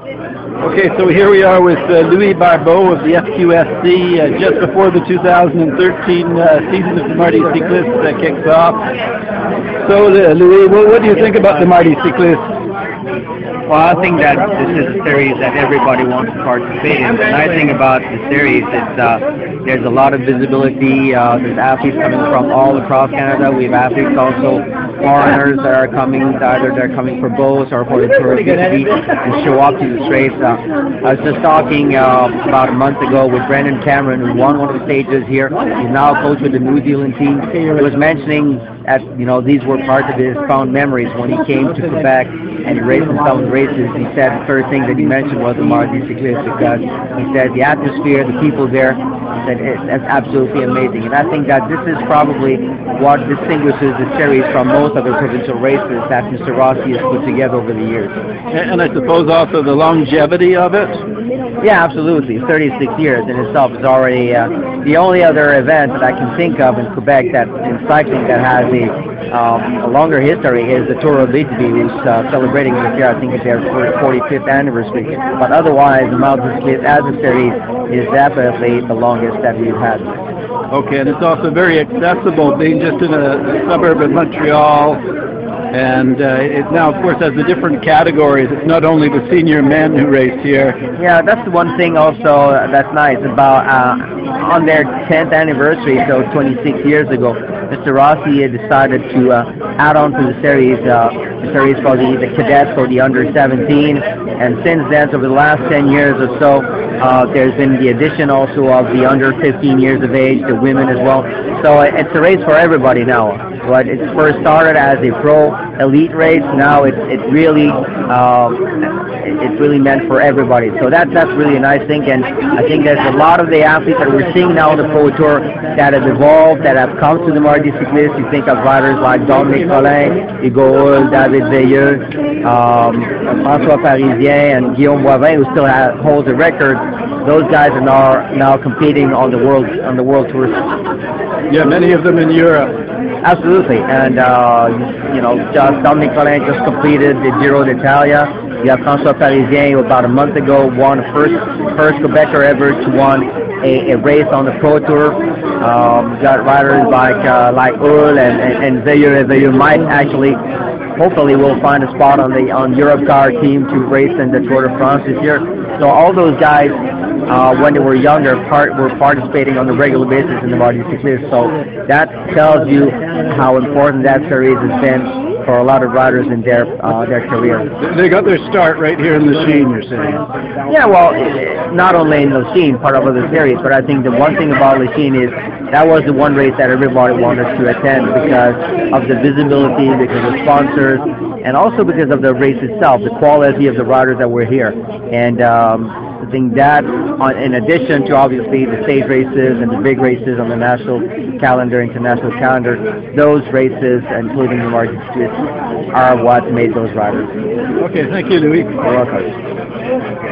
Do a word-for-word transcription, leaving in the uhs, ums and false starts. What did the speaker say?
Okay, so here we are with uh, Louis Barbeau of the F Q S C uh, just before the two thousand thirteen uh, season of the Mardi Cycliste uh, kicks off. So, uh, Louis, what, what do you think about the Mardi Cycliste? Well, I think that this is a series that everybody wants to participate in. The nice thing about the series is uh, there's a lot of visibility. Uh, there's athletes coming from all across Canada. We have athletes also, foreigners that are coming, either they're coming for boats or for the tourist community to show up to this race. Uh, I was just talking uh, about a month ago with Brendan Cameron, who won one of the stages here. He's now coach with the New Zealand team. He was mentioning that, you know, these were part of his fond memories when he came to Quebec and he raced in some races. He said the first thing that he mentioned was the Mardi Cycliste, because he said the atmosphere, the people there, he said it, that's absolutely amazing. And I think that this is probably what distinguishes the series from most other provincial races that Mister Rossi has put together over the years. And, and I suppose also the longevity of it? Yeah, absolutely. thirty-six years in itself is already uh, the only other event that I can think of in Quebec that in cycling that has a, um, a longer history is the Tour of Italy, who's uh, celebrating this year. I think it's their forty-fifth anniversary. But otherwise, the Mardi Cycliste as a series is definitely the longest that we've had. Okay, and it's also very accessible, being just in a, a suburb of Montreal. And uh, it now, of course, has the different categories. It's not only the senior men who race here. Yeah, that's the one thing also that's nice about uh, on their tenth anniversary, so twenty-six years ago, Mister Rossi had decided to uh, add on to the series, uh, the series for the, the cadets or the under seventeen. And since then, so over the last ten years or so, uh, there's been the addition also of the under fifteen years of age, the women as well. So it's a race for everybody now. But it first started as a pro elite race. Now it's it's really um, it's really meant for everybody. So that that's really a nice thing. And I think there's a lot of the athletes that we're seeing now on the Pro Tour that have evolved, that have come to the Mardi Cycliste. You think of riders like Dominique Collin, Hugo Hull, David Veilleux, um, François Parisien, and Guillaume Boivin, who still has, holds a record. Those guys are now now competing on the world on the world tour. Yeah, many of them in Europe. Absolutely, and uh, you know, just Dominique Collin just completed the Giro d'Italia. You have François Parisien, who about a month ago won the first first Quebecer ever to won a, a race on the Pro Tour. Um, you got riders like uh, like Hull and and, and Veilleux. Veilleux might actually, hopefully, will find a spot on the on Europcar team to race in the Tour de France this year. So all those guys, uh, when they were younger, part were participating on a regular basis in the Mardi Cycliste. So that tells you how important that series has been for a lot of riders in their uh, their career. They got their start right here in Lachine, you're saying? Yeah, well, not only in Lachine, part of the series, but I think the one thing about Lachine is that was the one race that everybody wanted to attend because of the visibility, because of sponsors, and also because of the race itself, the quality of the riders that were here. And um, I think that, on, in addition to obviously the stage races and the big races on the national calendar, international calendar, those races, including the Mardi Cycliste, are what made those riders. Okay, thank you, Louis. You're welcome.